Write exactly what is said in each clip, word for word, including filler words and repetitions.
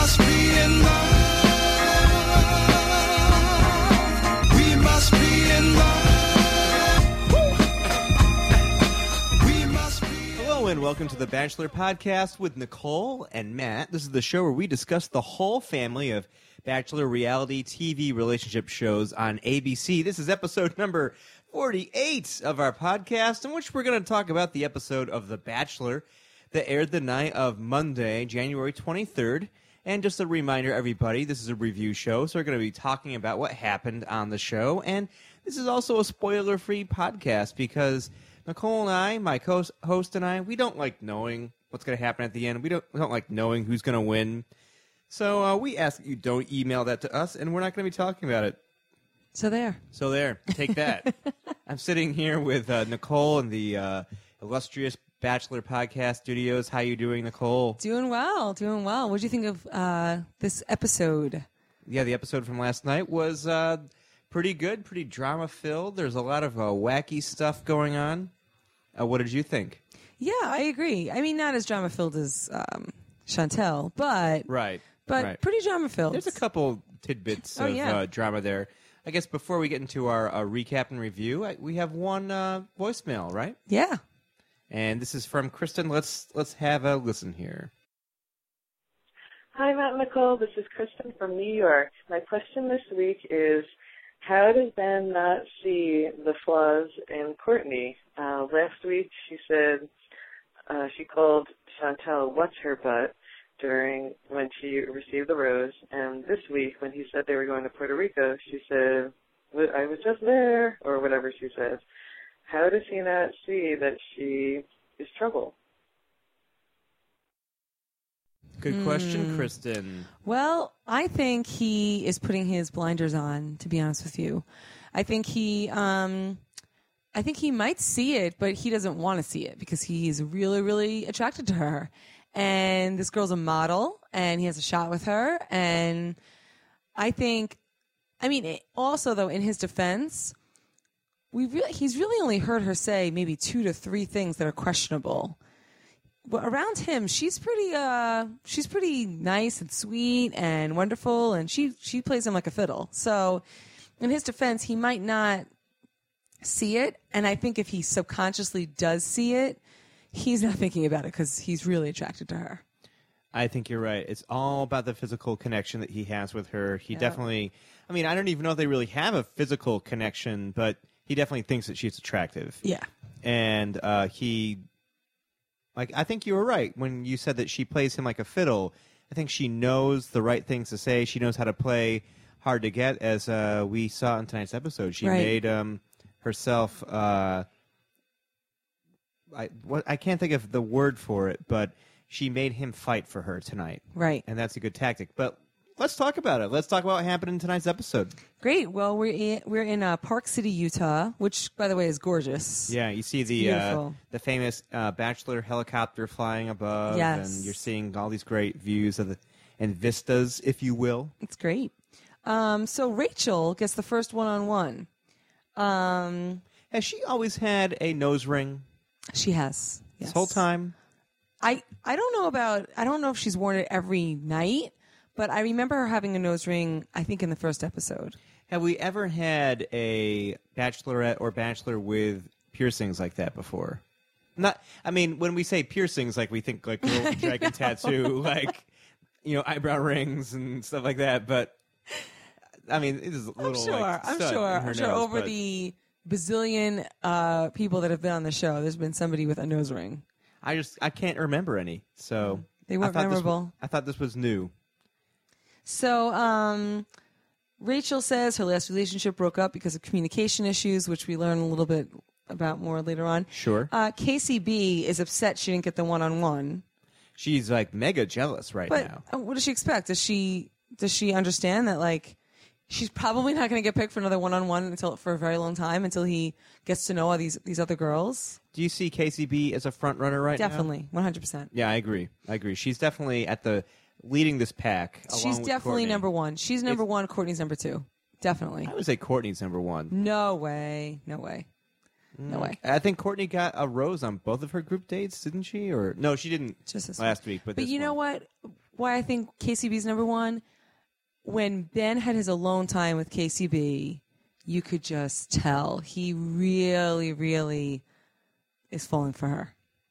must be in love. We must be in love. We must be. Hello and welcome to the Bachelor Podcast with Nicole and Matt. This is the show where we discuss the whole family of Bachelor reality T V relationship shows on A B C. This is episode number forty-eight of our podcast, in which we're going to talk about the episode of The Bachelor that aired the night of Monday, January twenty-third. And just a reminder, everybody, this is a review show, so we're going to be talking about what happened on the show. And this is also a spoiler-free podcast because Nicole and I, my co-host and I, we don't like knowing what's going to happen at the end. We don't, we don't like knowing who's going to win. So uh, we ask that you don't email that to us, and we're not going to be talking about it. So there. So there. Take that. I'm sitting here with uh, Nicole in the uh, illustrious Bachelor Podcast Studios. How you doing, Nicole? Doing well, doing well. What did you think of uh, this episode? Yeah, the episode from last night was uh, pretty good, pretty drama-filled. There's a lot of uh, wacky stuff going on. Uh, what did you think? Yeah, I agree. I mean, not as drama-filled as um, Chantel, but... Right. But right. pretty drama-filled. There's a couple tidbits oh, of yeah. uh, drama there. I guess before we get into our uh, recap and review, I, we have one uh, voicemail, right? Yeah. And this is from Kristen. Let's let's have a listen here. Hi, Matt and Nicole. This is Kristen from New York. My question this week is, how does Ben not see the flaws in Courtney? Uh, last week she said uh, she called Chantel "what's her butt" during when she received the rose, and this week when he said they were going to Puerto Rico, she said, "I was just there," or whatever she says. How does he not see that she is trouble? Good question, Mm. Kristen. Well, I think he is putting his blinders on, to be honest with you. I think he... Um, I think he might see it, but he doesn't want to see it because he's really, really attracted to her. And this girl's a model, and he has a shot with her. And I think, I mean, it, also, though, in his defense, we really, he's really only heard her say maybe two to three things that are questionable. But around him, she's pretty, uh, she's pretty nice and sweet and wonderful, and she, she plays him like a fiddle. So in his defense, he might not see it. And I think if he subconsciously does see it, he's not thinking about it because he's really attracted to her. I think you're right. It's all about the physical connection that he has with her. He Yeah. definitely, I mean, I don't even know if they really have a physical connection, but he definitely thinks that she's attractive. Yeah. And uh, he, like, I think you were right when you said that she plays him like a fiddle. I think she knows the right things to say. She knows how to play hard to get, as uh, we saw in tonight's episode. She Right. made um, herself... Uh, I what I can't think of the word for it, but she made him fight for her tonight. Right. And that's a good tactic. But let's talk about it. Let's talk about what happened in tonight's episode. Great. Well, we're in, we're in uh, Park City, Utah, which, by the way, is gorgeous. Yeah, you see the uh, beautiful. the famous uh, Bachelor helicopter flying above, Yes. and you're seeing all these great views of the and vistas, if you will. It's great. Um, so Rachel gets the first one-on-one. Um, Has she always had a nose ring she has. Yes. this whole time? I, I don't know about, I don't know if she's worn it every night, but I remember her having a nose ring, I think, in the first episode. Have we ever had a bachelorette or bachelor with piercings like that before? Not, I mean, when we say piercings, like we think like little dragon tattoo, like, you know, eyebrow rings and stuff like that. But I mean, it is a little. I'm sure. Like, I'm stud sure. in her I'm sure nose, over but the bazillion uh, people that have been on the show, there's been somebody with a nose ring. I just I can't remember any. So They weren't I thought this memorable. was- I thought this was new. So um, Rachel says her last relationship broke up because of communication issues, which we learn a little bit about more later on. Sure. Uh, K C B is upset she didn't get the one-on-one. She's like mega jealous right But now. uh, what does she expect? Does she does she understand that like she's probably not going to get picked for another one-on-one until for a very long time until he gets to know all these these other girls? Do you see K C B as a front runner right now? Definitely, one hundred percent. Yeah, I agree. I agree. She's definitely at the leading this pack. along She's with definitely Courtney. number one. She's number It's- one. Courtney's number two. Definitely. I would say Courtney's number one. No way. No way. No way. I think Courtney got a rose on both of her group dates, didn't she? Or no, she didn't Just this last week. But But this you know one. what? why I think K C B's number one? When Ben had his alone time with K C B, you could just tell he really, really is falling for her.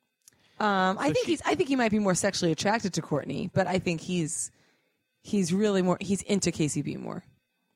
Um, I So think she- he's. I think he might be more sexually attracted to Courtney, but I think he's he's really more. He's into K C B more.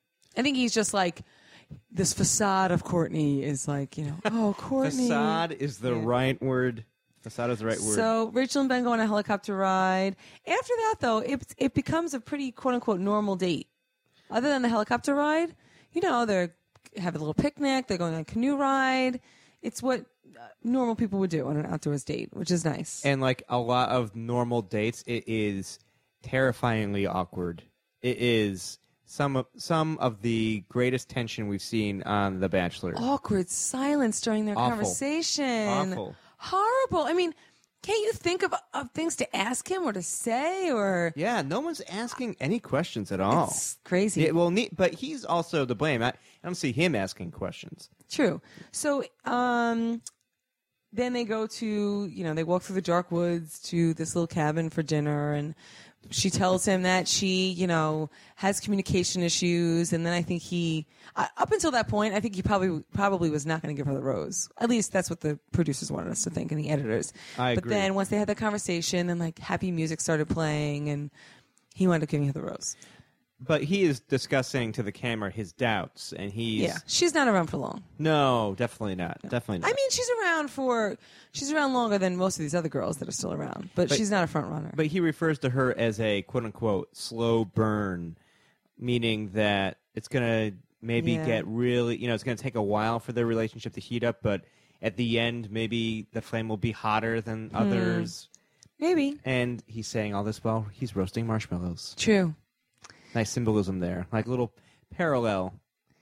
I think he's just like this facade of Courtney is like, you know, oh, Courtney. Facade is the Yeah. right word. Facade is the right word. So Rachel and Ben go on a helicopter ride. After that, though, it it becomes a pretty quote unquote normal date. Other than the helicopter ride, you know, they're having a little picnic. They're going on a canoe ride. It's what uh, normal people would do on an outdoors date, which is nice. And like a lot of normal dates, it is terrifyingly awkward. It is some of, some of the greatest tension we've seen on The Bachelor. Awkward silence during their Awful. conversation. Awful. Horrible. I mean, can't you think of, of things to ask him or to say or? Yeah, no one's asking any questions at all. It's crazy. Yeah, well, ne- but he's also to blame. I, I don't see him asking questions. True. So um, then they go to, you know, they walk through the dark woods to this little cabin for dinner, and she tells him that she, you know, has communication issues, and then I think he, uh, up until that point, I think he probably probably was not going to give her the rose. At least that's what the producers wanted us to think, and the editors. I but agree. then once they had that conversation, and like happy music started playing, and he wound up giving her the rose. But he is discussing to the camera his doubts, and he's Yeah, she's not around for long. no, definitely not, definitely not. I mean, she's around for she's around longer than most of these other girls that are still around, but, But- she's not a front runner. But he refers to her as a quote unquote slow burn, meaning that it's gonna maybe Yeah. get really, you know, it's gonna take a while for their relationship to heat up, but at the end, maybe the flame will be hotter than Hmm. others. Maybe And he's saying all this while he's roasting marshmallows. true. Nice symbolism there, like a little parallel.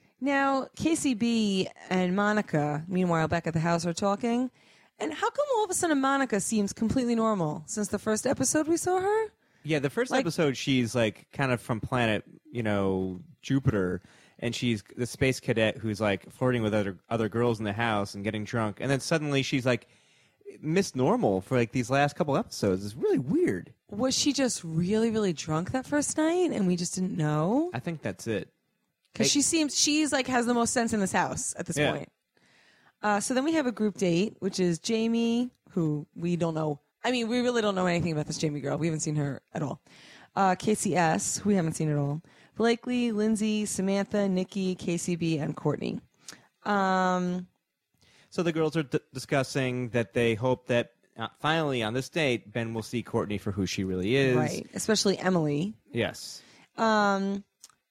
Now K C B and Monica, meanwhile, back at the house, are talking. And how come all of a sudden Monica seems completely normal since the first episode we saw her? Yeah, the first Like- episode, she's like kind of from planet, you know, Jupiter, and she's the space cadet who's like flirting with other other girls in the house and getting drunk, and then suddenly she's like Miss Normal for like these last couple episodes. It's really weird. Was she just really, really drunk that first night, and we just didn't know? I think that's it. Because Hey- she seems she's like has the most sense in this house at this Yeah. point. Uh, so then we have a group date, which is Jamie, who we don't know. I mean, we really don't know anything about this Jamie girl. We haven't seen her at all. Uh, K C S, who we haven't seen at all. Blakely, Lindsay, Samantha, Nikki, K C B, and Courtney. Um, So the girls are d- discussing that they hope that uh, finally on this date, Ben will see Courtney for who she really is. right, especially Emily. Yes. Um,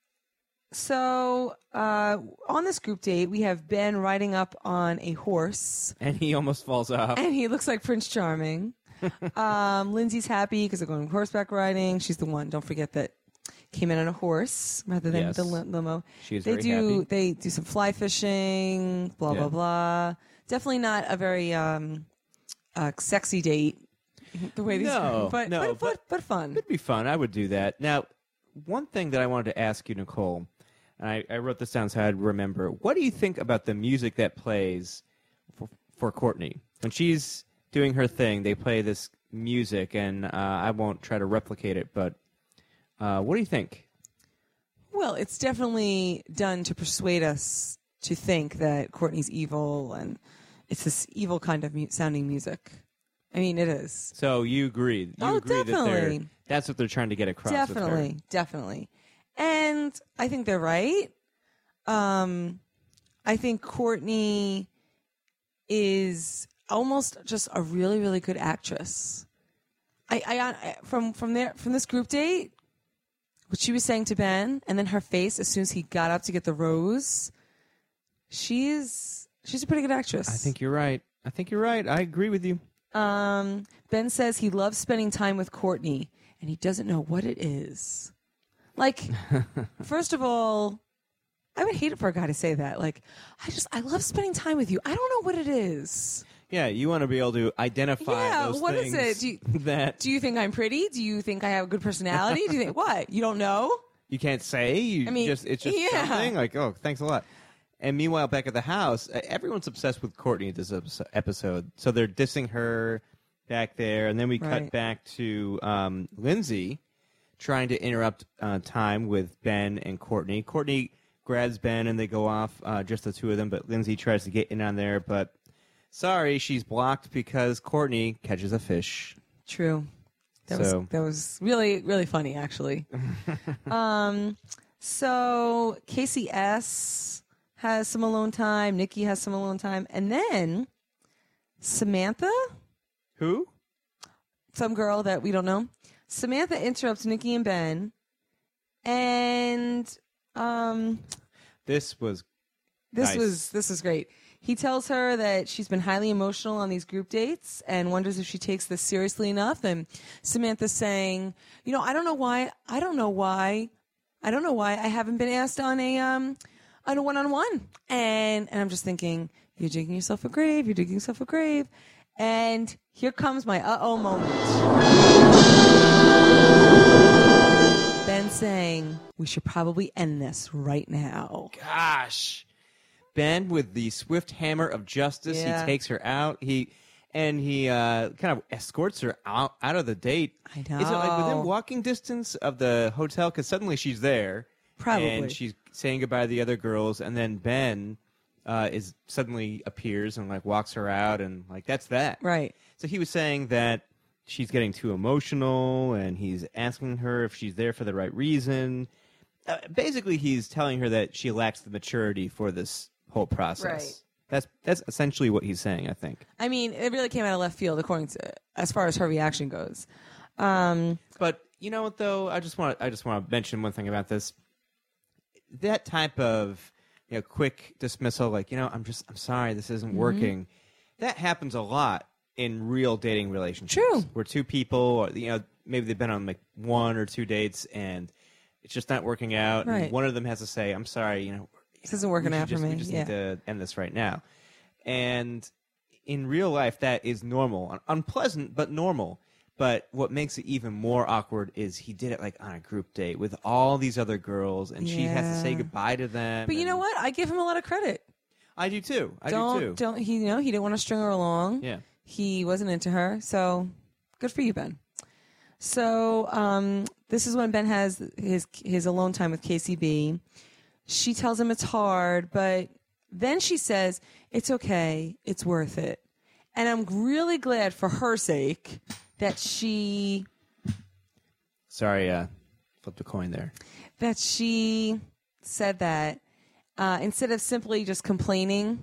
so uh, on this group date, we have Ben riding up on a horse. And he almost falls off. And he looks like Prince Charming. um, Lindsay's happy because they're going horseback riding. She's the one, don't forget, that came in on a horse rather than Yes. the li- limo. She is they very do happy. they do some fly fishing, blah Yeah. blah blah. Definitely not a very um, uh, sexy date. The way these No, but, no, but, but but- but fun. It'd be fun. I would do that. Now, one thing that I wanted to ask you, Nicole, and I, I wrote this down so I'd remember. What do you think about the music that plays for, for Courtney? When she's doing her thing, they play this music, and uh, I won't try to replicate it, but uh, what do you think? Well, it's definitely done to persuade us to think that Courtney's evil, and it's this evil kind of mu- sounding music. I mean, it is. So you agree? You Oh, agree that they're, definitely. that's what they're trying to get across with her. Definitely, definitely. And I think they're right. Um, I think Courtney is almost just a really, really good actress. I, I, I from from there from this group date, what she was saying to Ben, and then her face as soon as he got up to get the rose. She's she's a pretty good actress. I think you're right. I think you're right. I agree with you. Um, Ben says he loves spending time with Courtney, and he doesn't know what it is. Like, first of all, I would hate it for a guy to say that. Like, I just, I love spending time with you. I don't know what it is. Yeah, you want to be able to identify Yeah, those what is things it? Do you- that Do you think I'm pretty? Do you think I have a good personality? Do you think, what? You don't know? you can't say. You I mean, just it's just yeah. something like, oh, thanks a lot. And meanwhile, back at the house, uh, everyone's obsessed with Courtney this episo- episode. So they're dissing her back there, and then we Right. cut back to um, Lindsay, trying to interrupt uh, time with Ben and Courtney. Courtney grabs Ben and they go off, uh, just the two of them, but Lindsay tries to get in on there, but sorry, she's blocked because Courtney catches a fish. True. That So- was that was really really funny actually. um, so Casey S has some alone time. Nikki has some alone time, and then Samantha, Who? some girl that we don't know. Samantha interrupts Nikki and Ben, and um, This was this Nice. was this was great. He tells her that she's been highly emotional on these group dates and wonders if she takes this seriously enough. And Samantha's saying, you know, I don't know why, I don't know why, I don't know why I haven't been asked on a um on a one-on-one. And and I'm just thinking, you're digging yourself a grave, you're digging yourself a grave. And here comes my uh-oh moment. Ben saying, we should probably end this right now. Gosh. Ben with the swift hammer of justice. Yeah. He takes her out. He and he uh, kind of escorts her out, out of the date. I Is it like know. within walking distance of the hotel? Because suddenly she's there. Probably. And she's saying goodbye to the other girls. And then Ben uh, is suddenly appears and like walks her out. And like, that's that. Right. So he was saying that she's getting too emotional. And he's asking her if she's there for the right reason. Uh, basically, he's telling her that she lacks the maturity for this whole process. Right. That's that's essentially what he's saying, I think. I mean, it really came out of left field, according to as far as her reaction goes. Um, But you know what, though, I just want I just want to mention one thing about this. That type of you know quick dismissal, like you know, I'm just I'm sorry, this isn't Mm-hmm. working. That happens a lot in real dating relationships. True. Where two people, or, you know, maybe they've been on like one or two dates and it's just not working out. Right. And one of them has to say, "I'm sorry, you know." This isn't working we should out for just, me. We just Yeah. need to end this right now. And in real life, that is normal. Un- Unpleasant, but normal. But what makes it even more awkward is he did it like on a group date with all these other girls, and she has to say Yeah. goodbye to them. but you and know what? I give him a lot of credit. I do too. I don't do too. don't he? You know, he didn't want to string her along. Yeah. He wasn't into her, so good for you, Ben. So um, this is when Ben has his his alone time with K C B. She tells him it's hard, but then she says, it's okay, it's worth it. And I'm really glad for her sake that she Sorry, uh, flipped a coin there. that she said that uh, instead of simply just complaining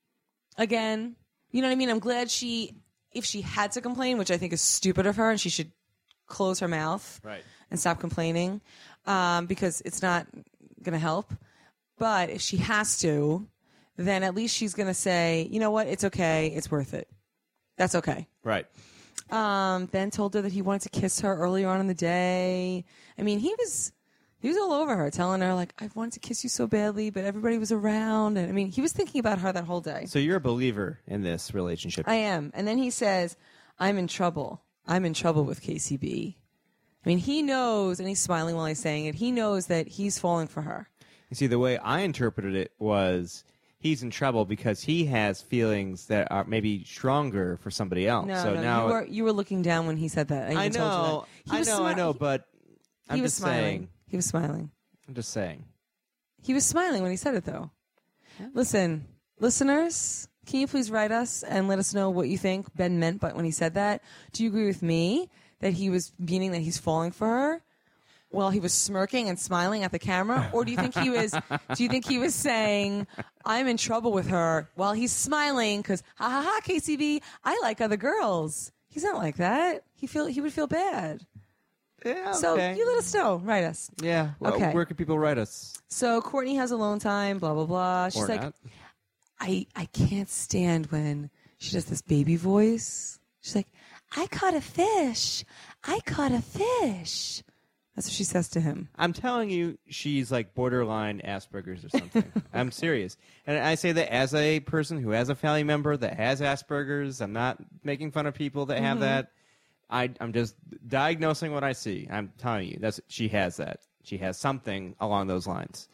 again. You know what I mean? I'm glad she, if she had to complain, which I think is stupid of her, and she should close her mouth Right. and stop complaining um, because it's not going to help. But if she has to, then at least she's going to say, you know what? It's okay. It's worth it. That's okay. Right. Um, Ben told her that he wanted to kiss her earlier on in the day. I mean, he was he was all over her, telling her like, "I wanted to kiss you so badly, but everybody was around." And I mean, he was thinking about her that whole day. So you're a believer in this relationship. I am. And then he says, "I'm in trouble. I'm in trouble with K C B." I mean, he knows, and he's smiling while he's saying it. He knows that he's falling for her. You see, the way I interpreted it was he's in trouble because he has feelings that are maybe stronger for somebody else. No, so no, now you were you were looking down when he said that. I, I even told you know, that. He I was know, I smi- know, but I'm he was just smiling. saying. He was smiling. I'm just saying. He was smiling when he said it, though. Listen, listeners, can you please write us and let us know what you think Ben meant by when he said that? Do you agree with me that he was meaning that he's falling for her? Well, he was smirking and smiling at the camera, or do you think he was? Do you think he was saying, "I'm in trouble with her"? While he's smiling because ha ha ha, K C B, I like other girls. He's not like that. He feel he would feel bad. Yeah, So okay. you let us know. Write us. Yeah. Well, Okay. Where can people write us? So Courtney has alone time. Blah blah blah. She's Or like, not? I I can't stand when she does this baby voice. She's like, I caught a fish. I caught a fish. That's what she says to him. I'm telling you, she's like borderline Asperger's or something. I'm serious. And I say that as a person who has a family member that has Asperger's. I'm not making fun of people that have that. I, I'm just diagnosing what I see. I'm telling you, that's she has that. She has something along those lines.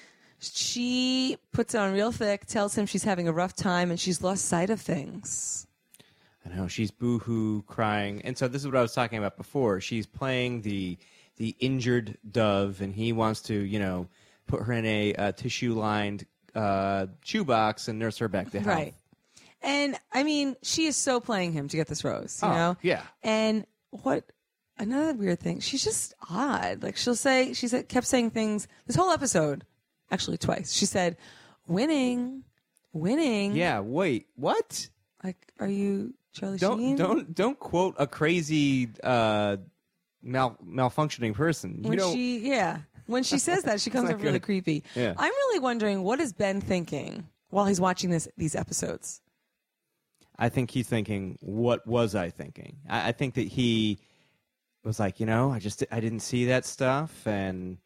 She puts it on real thick, tells him she's having a rough time and she's lost sight of things. I know, she's boo-hoo crying. And so this is what I was talking about before. She's playing the the injured dove, and he wants to, you know, put her in a uh, tissue-lined uh, shoebox and nurse her back to health. Right. And, I mean, she is so playing him to get this rose, you Oh, know? yeah. And what, another weird thing, she's just odd. Like, she'll say, she said, kept saying things, this whole episode, actually twice, she said, winning, winning. Yeah, wait, what? Like, are you Charlie Don't Sheen? don't don't quote a crazy uh, mal malfunctioning person. You When know, she, yeah. When she says that, she comes not off really good. creepy. Yeah. I'm really wondering, what is Ben thinking while he's watching this these episodes? I think he's thinking, what was I thinking? I, I think that he was like, you know, I just I didn't see that stuff, and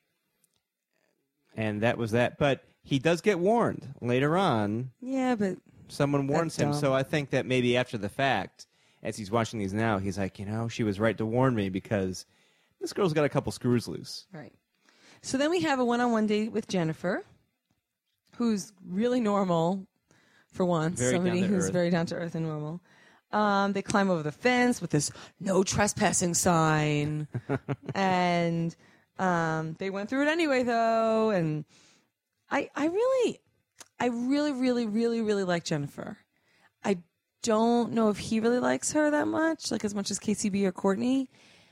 and that was that. But he does get warned later on. Yeah, but Someone warns That's him. dumb. So I think that maybe after the fact, as he's watching these now, he's like, you know, she was right to warn me because this girl's got a couple screws loose. right. So then we have a one-on-one date with Jennifer, who's really normal for once. Very Somebody down to who's earth. very down to earth and normal. Um, they climb over the fence with this no trespassing sign, and um, they went through it anyway, though. And I, I really, I really, really, really, really like Jennifer. I don't know if he really likes her that much, like as much as K C B or Courtney.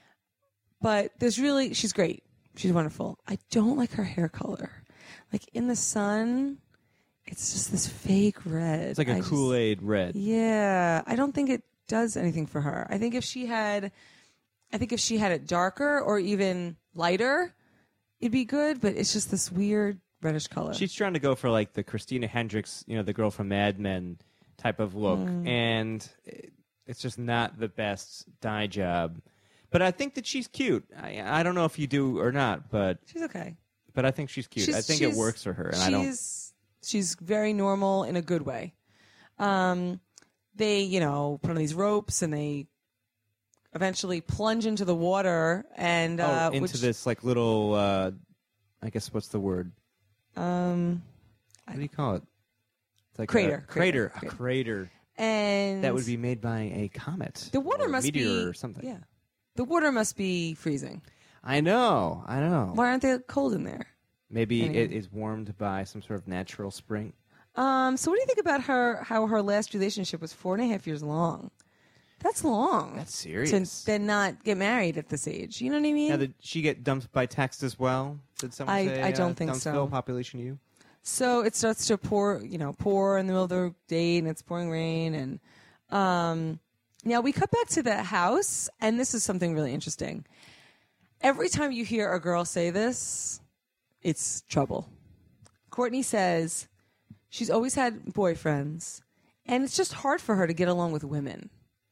But there's really, she's great. She's wonderful. I don't like her hair color. Like in the sun, it's just this fake red. It's like a I just- Kool-Aid red. Yeah, I don't think it does anything for her. I think if she had, I think if she had it darker or even lighter, it'd be good. But it's just this weird reddish color. She's trying to go for like the Christina Hendricks, you know, the girl from Mad Men type of look, Mm. and it- it's just not the best dye job. But I think that she's cute. I, I don't know if you do or not, but She's okay. but I think she's cute. She's- I think it she's- works for her, and she's, I don't. She's very normal in a good way. Um, they, you know, put on these ropes and they eventually plunge into the water and uh, oh, into which, this like little. Uh, I guess what's the word? um, What do you call it? It's like Crater, A crater. crater, A crater and that would be made by a comet. the water or a must meteor be or something. Yeah, the water must be freezing. I know. I know. Why aren't they cold in there? Maybe Anyway. it is warmed by some sort of natural spring. Um, so what do you think about her? How her last relationship was four and a half years long? That's long. That's serious. To then not get married at this age. You know what I mean? Now, did she get dumped by text as well? Did someone I- say? I don't uh, think so. Dumpsville, population U? So it starts to pour, you know, pour in the middle of the day, and it's pouring rain. And um, now we cut back to the house, and this is something really interesting. Every time you hear a girl say this, it's trouble. Courtney says she's always had boyfriends, and it's just hard for her to get along with women.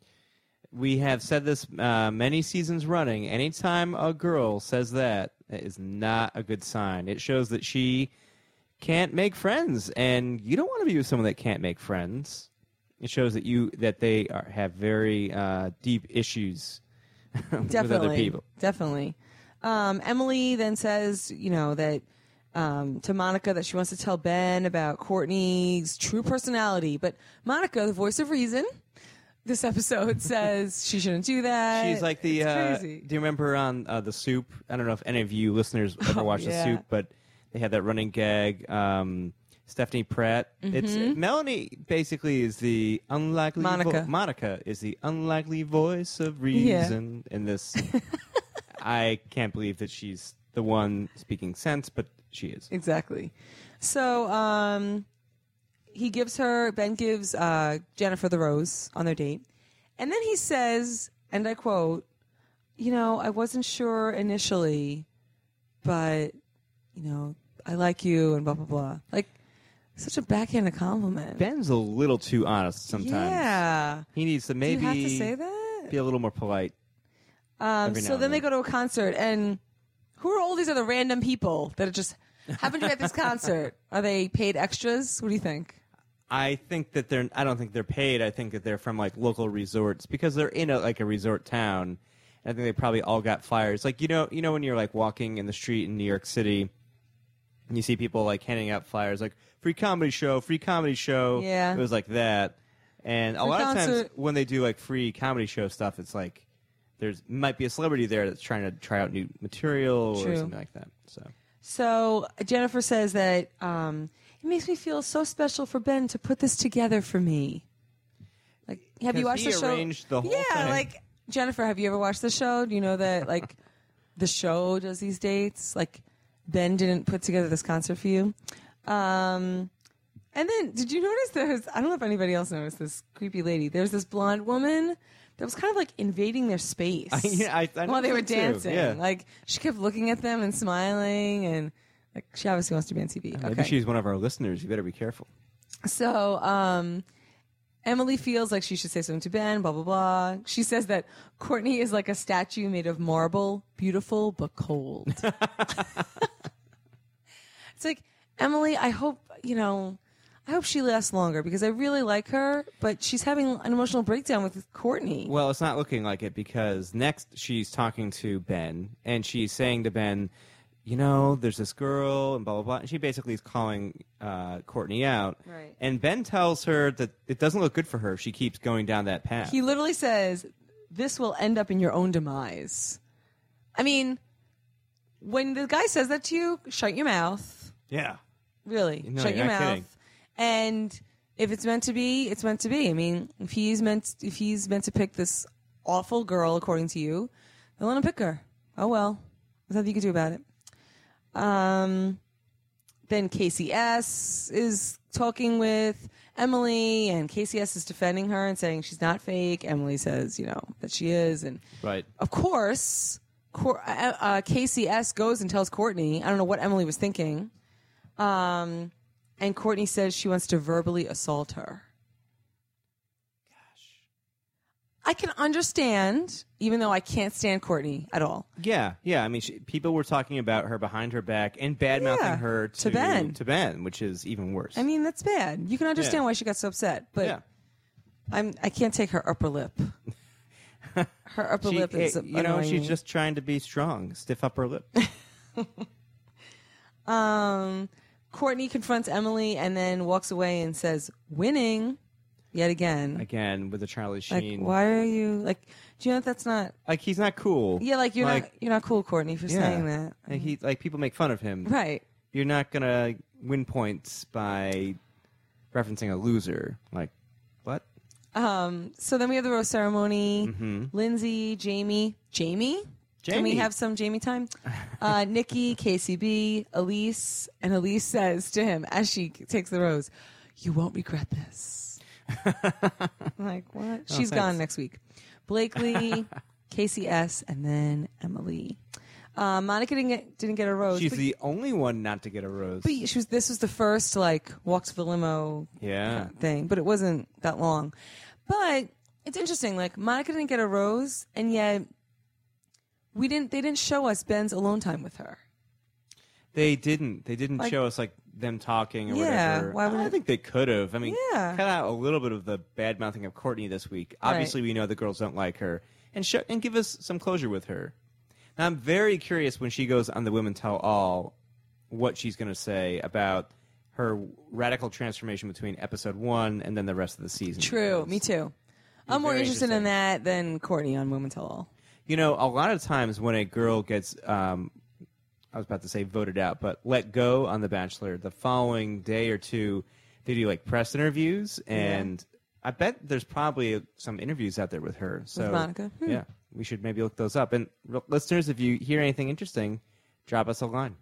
We have said this uh, many seasons running. Anytime a girl says that, it is not a good sign. It shows that she can't make friends, and you don't want to be with someone that can't make friends. It shows that you that they are, have very uh, deep issues with Definitely, other people. definitely. Um, Emily then says, you know, that um, to Monica that she wants to tell Ben about Courtney's true personality, but Monica, the voice of reason, this episode says she shouldn't do that. She's like the. It's Uh, crazy. do you remember on uh, the Soup? I don't know if any of you listeners ever Oh, watched yeah. the Soup, but they had that running gag. Um, Stephanie Pratt. It's Melanie. Basically, is the unlikely. vo- Mm-hmm. Monica. Monica is the unlikely voice of reason in this. I can't believe that she's the one speaking sense, but she is. Exactly. So um, he gives her, Ben gives uh, Jennifer the rose on their date. And then he says, and I quote, you know, I wasn't sure initially, but, you know, I like you and blah, blah, blah. Like, such a backhanded compliment. Ben's a little too honest sometimes. Yeah. He needs to maybe Do you have to say that? be a little more polite. Um, every now so and then they then. go to a concert, and who are all these other random people that are just happen to be at this concert? Are they paid extras? What do you think? I think that they're. I don't think they're paid. I think that they're from like local resorts because they're in a, like a resort town. And I think they probably all got flyers. Like you know, you know when you're like walking in the street in New York City, and you see people like handing out flyers, like free comedy show, free comedy show. Yeah. It was like that. And a Free lot of times concert. when they do like free comedy show stuff, it's like there's might be a celebrity there that's trying to try out new material True. or something like that. So So Jennifer says that um, it makes me feel so special for Ben to put this together for me. Like, have you 'Cause watched he the show? arranged the whole yeah, thing. like Jennifer, have you ever watched the show? Do you know that like the show does these dates? Like Ben didn't put together this concert for you. Um, and then did you notice there's? I don't know if anybody else noticed this creepy lady. There's this blonde woman that was kind of like invading their space I, yeah, I, I while they were noticed it too. dancing. Yeah. Like she kept looking at them and smiling, and like she obviously wants to be on T V. Maybe Okay. she's one of our listeners. You better be careful. So um, Emily feels like she should say something to Ben, blah, blah, blah. She says that Courtney is like a statue made of marble, beautiful but cold. It's like, Emily, I hope, you know, I hope she lasts longer because I really like her, but she's having an emotional breakdown with Courtney. Well, it's not looking like it because next she's talking to Ben and she's saying to Ben, you know, there's this girl and blah, blah, blah. And she basically is calling uh, Courtney out. Right. And Ben tells her that it doesn't look good for her if she keeps going down that path. He literally says, this will end up in your own demise. I mean, when the guy says that to you, shut your mouth. yeah. Really, No, shut you're your not mouth. kidding. And if it's meant to be, it's meant to be. I mean, if he's meant, if he's meant to pick this awful girl, according to you, then let him pick her. Oh well, there's nothing you can do about it. Um, then K C S is talking with Emily, and K C S is defending her and saying she's not fake. Emily says, you know, that she is, and Right. of course, Cor- uh, uh, K C S goes and tells Courtney. I don't know what Emily was thinking. Um, and Courtney says she wants to verbally assault her. Gosh. I can understand, even though I can't stand Courtney at all. Yeah, yeah. I mean, she, people were talking about her behind her back and bad mouthing Yeah, her to, to Ben. to Ben, which is even worse. I mean, that's bad. You can understand Yeah. why she got so upset, but yeah. I'm I can't take her upper lip. Her upper She, lip is eh, you know, annoying she's me. just trying to be strong, stiff upper lip. Um, Courtney confronts Emily and then walks away and says, "Winning, yet again." Again with the Charlie Like, Sheen. why are you like? Do you know that that's not? Like he's not cool. Yeah, like you're Like, not you're not cool, Courtney, for yeah. saying that. Like he like people make fun of him. Right. You're not gonna win points by referencing a loser. Like what? Um. So then we have the rose ceremony. Mhm. Lindsay, Jamie, Jamie. Can we Jamie. have some Jamie time? Uh, Nikki, K C B, Elise, and Elise says to him as she takes the rose, "You won't regret this." I'm like, what? Oh, She's gone thanks. next week. Blakely, K C S, and then Emily. Uh, Monica didn't get didn't get a rose. She's but, the only one not to get a rose. but she was. This was the first like walk to the limo yeah. thing, but it wasn't that long. But it's interesting. Like Monica didn't get a rose, and yet we didn't. They didn't show us Ben's alone time with her. They didn't. They didn't Like- show us like them talking or Yeah, whatever. why would I it- think they could have. I mean, Yeah. cut out a little bit of the bad mouthing of Courtney this week. Obviously, we know the girls don't like her, and show, and give us some closure with her. Now, I'm very curious when she goes on the Women Tell All, what she's going to say about her radical transformation between episode one and then the rest of the season. True, Because, me too. I'm more very interested in interesting. that than Courtney on Women Tell All. You know, a lot of times when a girl gets, um, I was about to say voted out, but let go on The Bachelor, the following day or two, they do like press interviews, and I bet there's probably some interviews out there with her. So, Monica? Hmm. Yeah, we should maybe look those up. And r- listeners, if you hear anything interesting, drop us a line.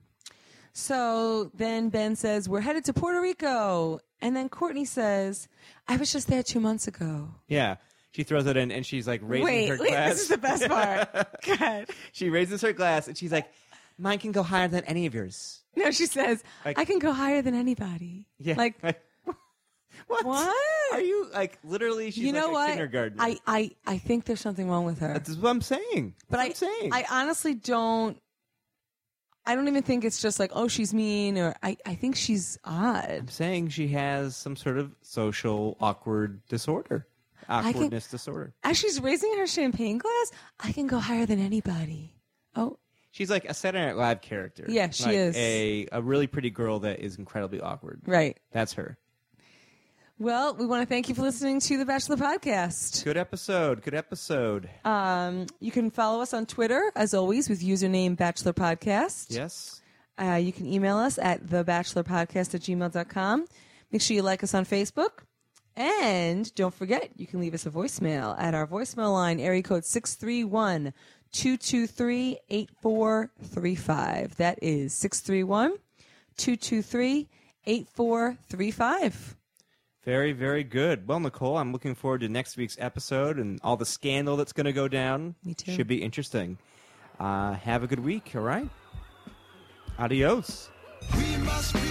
So then Ben says, "We're headed to Puerto Rico." And then Courtney says, "I was just there two months ago." Yeah, she throws it in, and she's like raising Wait, her wait, glass. this is the best part. God. She raises her glass, and she's like, "Mine can go higher than any of yours." No, she says, Like- "I can go higher than anybody." Yeah, Like, what? What? Are you like literally? She's you know like a what? kindergartner. I, I, I think there's something wrong with her. That's what I'm saying. But That's I, what I'm saying. I honestly don't. I don't even think it's just like, oh, she's mean, or I, I think she's odd. I'm saying she has some sort of social awkward disorder, can- awkwardness disorder. As she's raising her champagne glass, I can go higher than anybody. Oh, She's like a Saturday Night Live character. Yeah, she Like is. a a really pretty girl that is incredibly awkward. right. That's her. Well, we want to thank you for listening to the Bachelor Podcast. Good episode. Good episode. Um, you can follow us on Twitter, as always, with username Bachelor Podcast. Yes. Uh, you can email us at thebachelorpodcast at gmail dot com. Make sure you like us on Facebook. And don't forget, you can leave us a voicemail at our voicemail line, area code six three one, two two three, eight four three five. That is six three one, two two three, eight four three five. Very, very good. Well, Nicole, I'm looking forward to next week's episode and all the scandal that's going to go down. Me too. Should be interesting. Uh, have a good week, all right? Adios. We must be